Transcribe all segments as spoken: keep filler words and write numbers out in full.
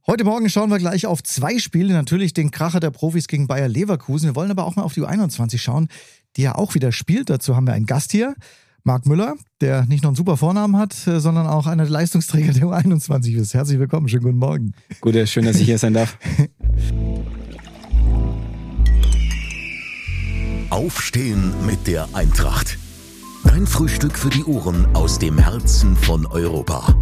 Heute Morgen schauen wir gleich auf zwei Spiele. Natürlich den Kracher der Profis gegen Bayer Leverkusen. Wir wollen aber auch mal auf die U einundzwanzig schauen, die ja auch wieder spielt. Dazu haben wir einen Gast hier, Marc Müller, der nicht nur einen super Vornamen hat, sondern auch einer der Leistungsträger der U einundzwanzig ist. Herzlich willkommen, schönen guten Morgen. Gut, schön, dass ich hier sein darf. Aufstehen mit der Eintracht. Dein Frühstück für die Ohren aus dem Herzen von Europa.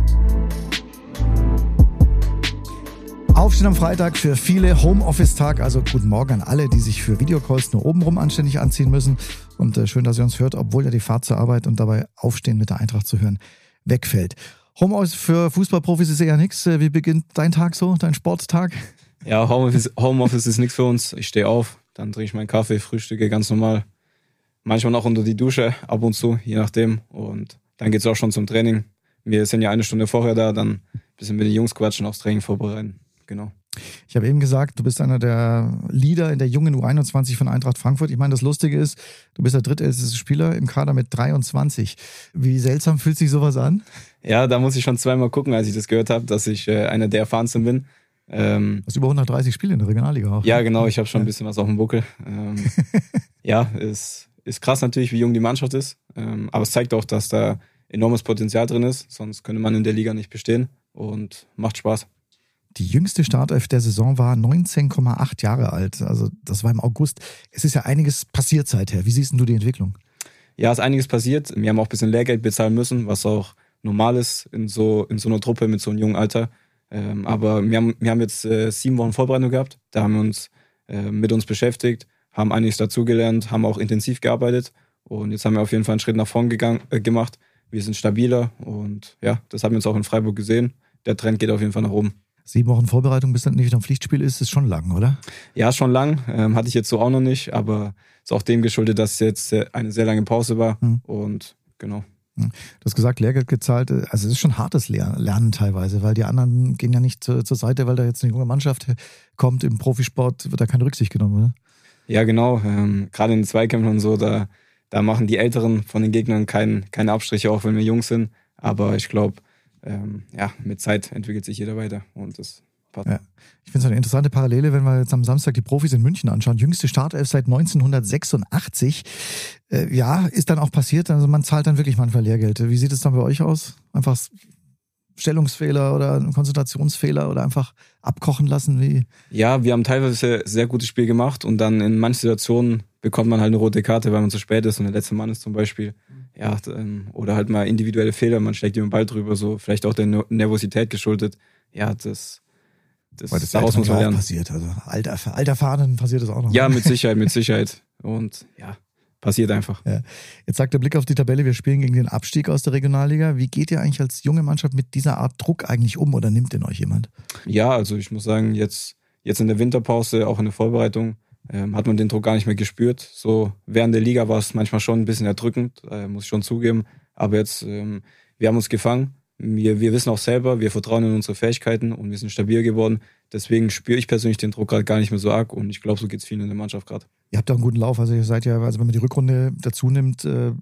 Aufstehen am Freitag für viele, Homeoffice-Tag, also guten Morgen an alle, die sich für Videocalls nur obenrum anständig anziehen müssen. Und äh, schön, dass ihr uns hört, obwohl ja die Fahrt zur Arbeit und dabei Aufstehen mit der Eintracht zu hören wegfällt. Homeoffice für Fußballprofis ist eher nichts. Wie beginnt dein Tag so, dein Sporttag? Ja, Homeoffice, Homeoffice ist nichts für uns. Ich stehe auf, dann trinke ich meinen Kaffee, frühstücke ganz normal. Manchmal noch unter die Dusche, ab und zu, je nachdem. Und dann geht's auch schon zum Training. Wir sind ja eine Stunde vorher da, dann ein bisschen mit den Jungs quatschen, aufs Training vorbereiten. Genau. Ich habe eben gesagt, du bist einer der Leader in der jungen U einundzwanzig von Eintracht Frankfurt. Ich meine, das Lustige ist, du bist der drittälteste Spieler im Kader mit dreiundzwanzig. Wie seltsam fühlt sich sowas an? Ja, da muss ich schon zweimal gucken, als ich das gehört habe, dass ich äh, einer der erfahrensten bin. Ähm, du hast über hundertdreißig Spiele in der Regionalliga auch. Ja, genau, ich habe schon ein bisschen was auf dem Buckel. Ähm, ja, es ist krass natürlich, wie jung die Mannschaft ist. Ähm, aber es zeigt auch, dass da enormes Potenzial drin ist. Sonst könnte man in der Liga nicht bestehen und macht Spaß. Die jüngste Startelf der Saison war neunzehn Komma acht Jahre alt. Also das war im August. Es ist ja einiges passiert seither. Wie siehst denn du die Entwicklung? Ja, es ist einiges passiert. Wir haben auch ein bisschen Lehrgeld bezahlen müssen, was auch normal ist in so, in so einer Truppe mit so einem jungen Alter. Ähm, aber wir haben, wir haben jetzt äh, sieben Wochen Vorbereitung gehabt. Da haben wir uns äh, mit uns beschäftigt, haben einiges dazugelernt, haben auch intensiv gearbeitet. Und jetzt haben wir auf jeden Fall einen Schritt nach vorn gegangen, äh, gemacht. Wir sind stabiler und ja, das haben wir jetzt auch in Freiburg gesehen. Der Trend geht auf jeden Fall nach oben. Sieben Wochen Vorbereitung, bis dann nicht wieder ein Pflichtspiel ist, ist schon lang, oder? Ja, schon lang. Ähm, hatte ich jetzt so auch noch nicht, aber ist auch dem geschuldet, dass es jetzt eine sehr lange Pause war. Hm. Und genau. Du hast gesagt, Lehrgeld gezahlt. Also es ist schon hartes Lernen teilweise, weil die anderen gehen ja nicht zur Seite, weil da jetzt eine junge Mannschaft kommt. Im Profisport wird da keine Rücksicht genommen, oder? Ja, genau. Ähm, gerade in den Zweikämpfen und so, da, da machen die Älteren von den Gegnern kein, keine Abstriche, auch wenn wir jung sind. Aber ich glaube, Ähm, ja, mit Zeit entwickelt sich jeder weiter und das passt. Ja. Ich finde es eine interessante Parallele, wenn wir jetzt am Samstag die Profis in München anschauen. Jüngste Startelf seit neunzehnhundertsechsundachtzig. Äh, ja, ist dann auch passiert. Also man zahlt dann wirklich manchmal Lehrgeld. Wie sieht es dann bei euch aus? Einfach Stellungsfehler oder Konzentrationsfehler oder einfach abkochen lassen? Wie? Ja, wir haben teilweise sehr gutes Spiel gemacht und dann in manchen Situationen bekommt man halt eine rote Karte, weil man zu spät ist und der letzte Mann ist zum Beispiel. Ja, oder halt mal individuelle Fehler, man schlägt über den Ball drüber, so vielleicht auch der Nervosität geschuldet. Ja, das, das, das daraus muss man lernen. Passiert, also alter, alter Fahnen passiert das auch noch. Ja, mit Sicherheit, mit Sicherheit. Und ja, passiert einfach. Ja. Jetzt sagt der Blick auf die Tabelle, wir spielen gegen den Abstieg aus der Regionalliga. Wie geht ihr eigentlich als junge Mannschaft mit dieser Art Druck eigentlich um oder nimmt denn euch jemand? Ja, also ich muss sagen, jetzt, jetzt in der Winterpause, auch in der Vorbereitung, Ähm, hat man den Druck gar nicht mehr gespürt. So während der Liga war es manchmal schon ein bisschen erdrückend, äh, muss ich schon zugeben. Aber jetzt, ähm, wir haben uns gefangen. Wir, wir wissen auch selber, wir vertrauen in unsere Fähigkeiten und wir sind stabil geworden. Deswegen spüre ich persönlich den Druck gerade gar nicht mehr so arg und ich glaube, so geht es vielen in der Mannschaft gerade. Ihr habt auch einen guten Lauf. Also ihr seid ja, also wenn man die Rückrunde dazu nimmt äh,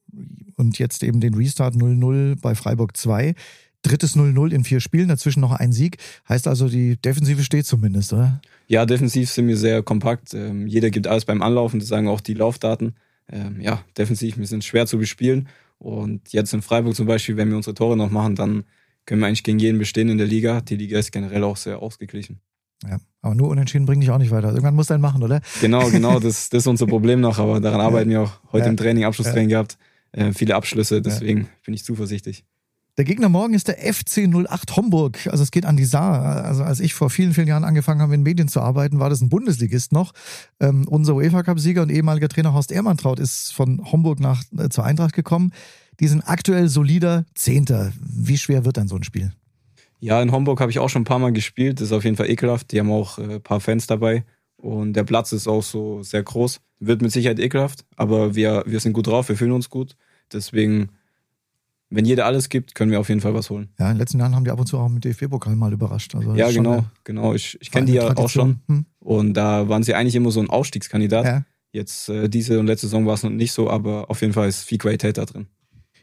und jetzt eben den Restart null null bei Freiburg zwei, drittes null null in vier Spielen, dazwischen noch ein Sieg. Heißt also, die Defensive steht zumindest, oder? Ja, defensiv sind wir sehr kompakt. Ähm, jeder gibt alles beim Anlaufen, das sagen auch die Laufdaten. Ähm, ja, defensiv, wir sind schwer zu bespielen. Und jetzt in Freiburg zum Beispiel, wenn wir unsere Tore noch machen, dann können wir eigentlich gegen jeden bestehen in der Liga. Die Liga ist generell auch sehr ausgeglichen. Ja, aber nur unentschieden bringt dich auch nicht weiter. Irgendwann musst du einen machen, oder? Genau, genau, das, das ist unser Problem noch, aber daran ja. arbeiten wir auch. Heute ja. im Training, Abschlusstraining ja. gehabt, äh, viele Abschlüsse, deswegen ja. bin ich zuversichtlich. Der Gegner morgen ist der F C null acht Homburg. Also es geht an die Saar. Also als ich vor vielen, vielen Jahren angefangen habe, in Medien zu arbeiten, war das ein Bundesligist noch. Ähm, unser UEFA-Cup-Sieger und ehemaliger Trainer Horst Ehrmantraut ist von Homburg nach äh, zur Eintracht gekommen. Die sind aktuell solider Zehnter. Wie schwer wird dann so ein Spiel? Ja, in Homburg habe ich auch schon ein paar Mal gespielt. Das ist auf jeden Fall ekelhaft. Die haben auch ein äh, paar Fans dabei. Und der Platz ist auch so sehr groß. Wird mit Sicherheit ekelhaft. Aber wir, wir sind gut drauf, wir fühlen uns gut. Deswegen... Wenn jeder alles gibt, können wir auf jeden Fall was holen. Ja, in den letzten Jahren haben die ab und zu auch mit D F B-Pokal mal überrascht. Also ja, genau, genau. Ich, ich kenne die ja auch schon. Hm. Und da waren sie eigentlich immer so ein Ausstiegskandidat. Ja. Jetzt, äh, diese und letzte Saison war es noch nicht so, aber auf jeden Fall ist viel Qualität da drin.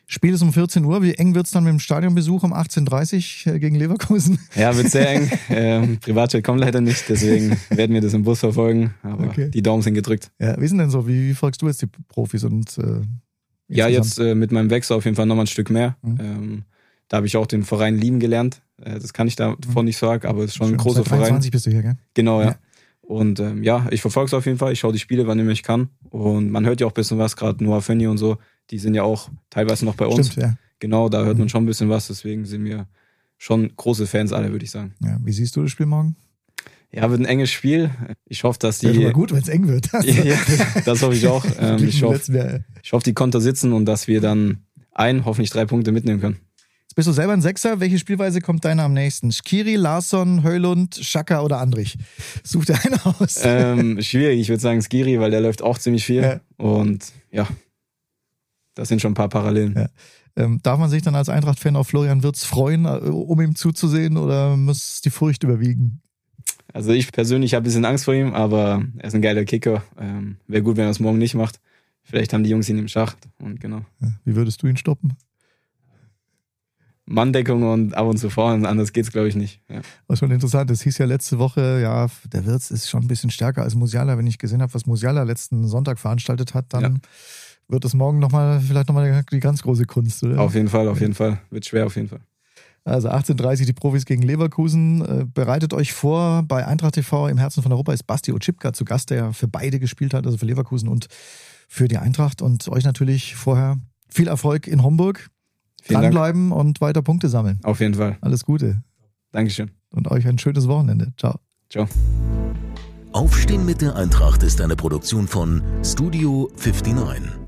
Spiel ist um vierzehn Uhr. Wie eng wird's dann mit dem Stadionbesuch um achtzehn Uhr dreißig gegen Leverkusen? Ja, wird sehr eng. ähm, Privatjet kommt leider nicht, deswegen werden wir das im Bus verfolgen. Aber okay. Die Daumen sind gedrückt. Ja, wie ist denn denn so? Wie, wie folgst du jetzt die Profis? Und äh, Ja, jetzt äh, mit meinem Wechsel auf jeden Fall nochmal ein Stück mehr. Mhm. Ähm, da habe ich auch den Verein lieben gelernt. Äh, das kann ich davon mhm. nicht sagen, aber es ist schon Schön. ein großer Verein. dreiundzwanzig bist du hier, gell? Genau, ja. ja. Und ähm, ja, ich verfolge es auf jeden Fall. Ich schaue die Spiele, wann immer ich kann. Und man hört ja auch ein bisschen was, gerade Noah Fönny und so. Die sind ja auch teilweise noch bei uns. Stimmt, ja. Genau, da hört man schon ein bisschen was. Deswegen sind wir schon große Fans alle, würde ich sagen. Ja, wie siehst du das Spiel morgen? Ja, wird ein enges Spiel. Ich hoffe, dass die... Das ist aber gut, wenn es eng wird. ja, ja, das hoffe ich auch. Ähm, ich, hoffe, ich hoffe, die Konter sitzen und dass wir dann ein, hoffentlich drei Punkte mitnehmen können. Jetzt bist du selber ein Sechser. Welche Spielweise kommt deiner am nächsten? Skiri, Larsson, Höjlund, Schaka oder Andrich? Such dir einen aus. Ähm, schwierig, ich würde sagen Skiri, weil der läuft auch ziemlich viel. Ja. Und ja, das sind schon ein paar Parallelen. Ja. Ähm, darf man sich dann als Eintracht-Fan auf Florian Wirtz freuen, um ihm zuzusehen, oder muss die Furcht überwiegen? Also ich persönlich habe ein bisschen Angst vor ihm, aber er ist ein geiler Kicker. Ähm, Wäre gut, wenn er es morgen nicht macht. Vielleicht haben die Jungs ihn im Schacht. Und genau. Ja, wie würdest du ihn stoppen? Manndeckung und ab und zu vorne, anders geht's, glaube ich, nicht. Ja. Was schon interessant ist, hieß ja letzte Woche, ja, der Wirtz ist schon ein bisschen stärker als Musiala. Wenn ich gesehen habe, was Musiala letzten Sonntag veranstaltet hat, dann... Ja. Wird es morgen noch mal, vielleicht nochmal die ganz große Kunst, oder? Auf jeden Fall, auf jeden Fall. Wird schwer, auf jeden Fall. Also achtzehn Uhr dreißig die Profis gegen Leverkusen. Bereitet euch vor, bei Eintracht T V im Herzen von Europa ist Basti Oczipka zu Gast, der für beide gespielt hat, also für Leverkusen und für die Eintracht. Und euch natürlich vorher viel Erfolg in Homburg. Vielen Dranbleiben Dank. Und weiter Punkte sammeln. Auf jeden Fall. Alles Gute. Dankeschön. Und euch ein schönes Wochenende. Ciao. Ciao. Aufstehen mit der Eintracht ist eine Produktion von Studio neunundfünfzig.